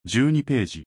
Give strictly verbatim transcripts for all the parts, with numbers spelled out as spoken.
じゅうにページ。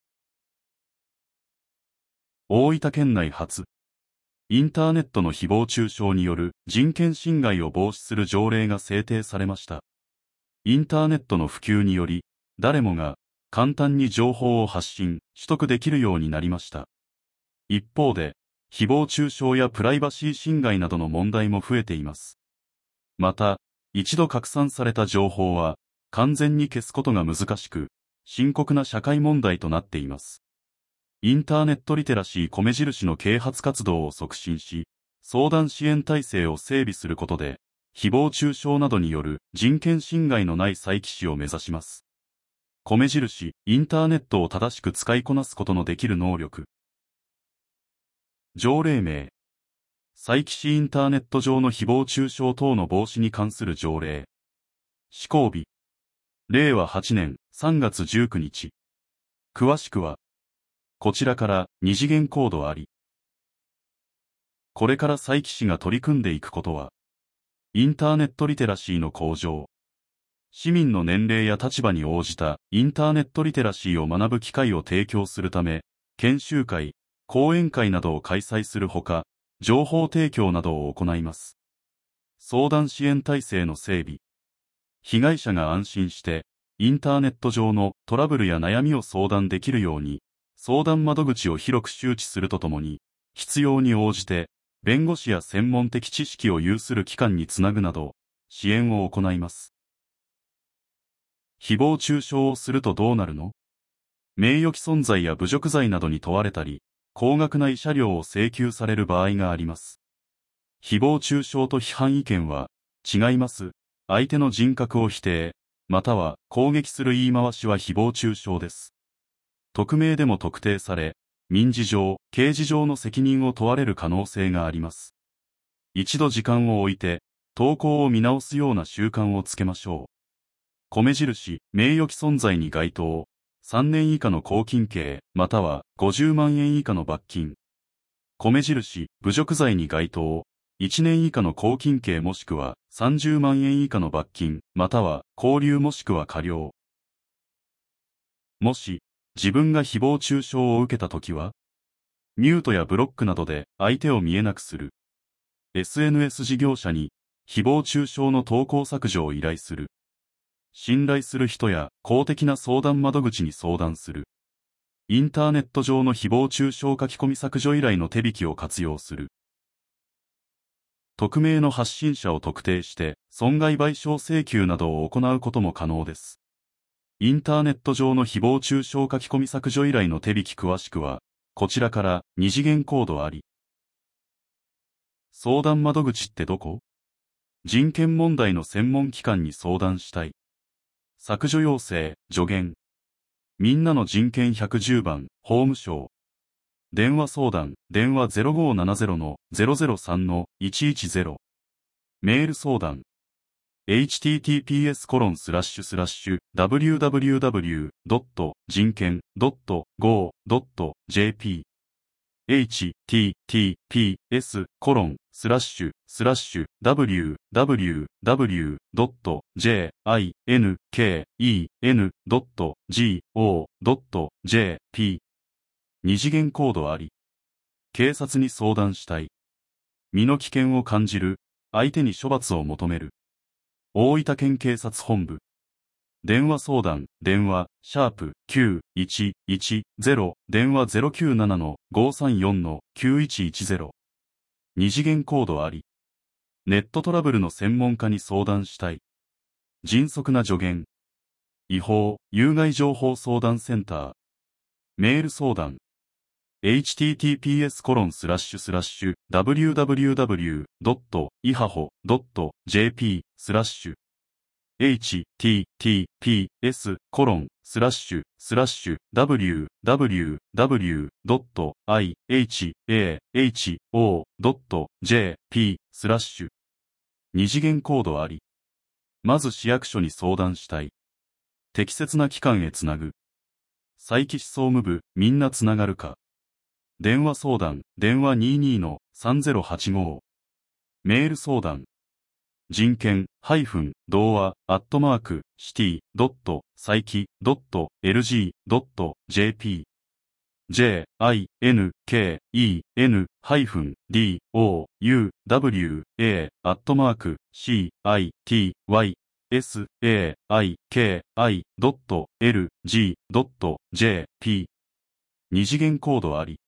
大分県内初、インターネットの誹謗中傷による人権侵害を防止する条例が制定されました。インターネットの普及により、誰もが簡単に情報を発信、取得できるようになりました。一方で、誹謗中傷やプライバシー侵害などの問題も増えています。また、一度拡散された情報は、完全に消すことが難しく、深刻な社会問題となっています。インターネットリテラシー米印の啓発活動を促進し、相談支援体制を整備することで、誹謗中傷などによる人権侵害のない再起死を目指します。米印、インターネットを正しく使いこなすことのできる能力。条例名。再起死インターネット上の誹謗中傷等の防止に関する条例。施行日。れいわはちねんさんがつじゅうくにち。詳しくは、こちらから二次元コードあり。これから再起死が取り組んでいくことは、インターネットリテラシーの向上、市民の年齢や立場に応じたインターネットリテラシーを学ぶ機会を提供するため、研修会、講演会などを開催するほか、情報提供などを行います。相談支援体制の整備。被害者が安心して、インターネット上のトラブルや悩みを相談できるように、相談窓口を広く周知するとともに、必要に応じて、弁護士や専門的知識を有する機関につなぐなど、支援を行います。誹謗中傷をするとどうなるの？名誉毀損罪や侮辱罪などに問われたり、高額な慰謝料を請求される場合があります。誹謗中傷と批判意見は、違います。相手の人格を否定、または攻撃する言い回しは誹謗中傷です。匿名でも特定され、民事上、刑事上の責任を問われる可能性があります。一度時間を置いて、投稿を見直すような習慣をつけましょう。米印、名誉毀損罪に該当、さんねん以下の拘禁刑、またはごじゅうまんえん以下の罰金。米印、侮辱罪に該当、いちねん以下の拘禁刑もしくはさんじゅうまんえん以下の罰金、または拘留もしくは科料。もし、自分が誹謗中傷を受けたときは、ミュートやブロックなどで相手を見えなくする。エスエヌエス 事業者に、誹謗中傷の投稿削除を依頼する。信頼する人や公的な相談窓口に相談する。インターネット上の誹謗中傷書き込み削除依頼の手引きを活用する。匿名の発信者を特定して損害賠償請求などを行うことも可能です。インターネット上の誹謗中傷書き込み削除依頼の手引き詳しくは、こちらから二次元コードあり。相談窓口ってどこ？人権問題の専門機関に相談したい。削除要請、助言。みんなの人権ひゃくじゅうばん、法務省。電話相談、電話 ゼロごーななゼロのゼロゼロさんのいちいちゼロ。メール相談。エイチティーティーピーエスコロンスラッシュスラッシュダブリューダブリューダブリュードットじんけんドットゴードットジェーピー エイチティーティーピーエスコロンスラッシュスラッシュダブリューダブリューダブリュードットジェーアイエヌケーイーエヌドットジーオードットジェーピー 二次元コードあり。警察に相談したい。身の危険を感じる。相手に処罰を求める。大分県警察本部。電話相談、電話、シャープきゅういちいちゼロ、電話 ゼロきゅうななのごーさんよんのきゅういちいちゼロ。二次元コードあり。ネットトラブルの専門家に相談したい。迅速な助言。違法、有害情報相談センター。メール相談。エイチティーティーピーエスコロンスラッシュスラッシュダブリューダブリューダブリュードットイハホドットジェーピースラッシュ エイチティーティーピーエスコロンスラッシュスラッシュダブリューダブリューダブリュードットアイエイチエーエイチオードットジェーピースラッシュ二次元コードあり。まず市役所に相談したい。適切な機関へつなぐ。再起死総務部みんなつながるか。電話相談、電話にじゅうにのさんぜろはちご。メール相談。 人権、ハイフン、童話、アットマーク、シティ、ドット、サイキ、ドット、エルジー、ドット、ジェーピー、j, i, n, k, e, n, ハイフン、d, o, u, w, a, アットマーク、c, i, t, y, s, a, i, k, i, ドット、l, g, ドット、j, p、二次元コードあり。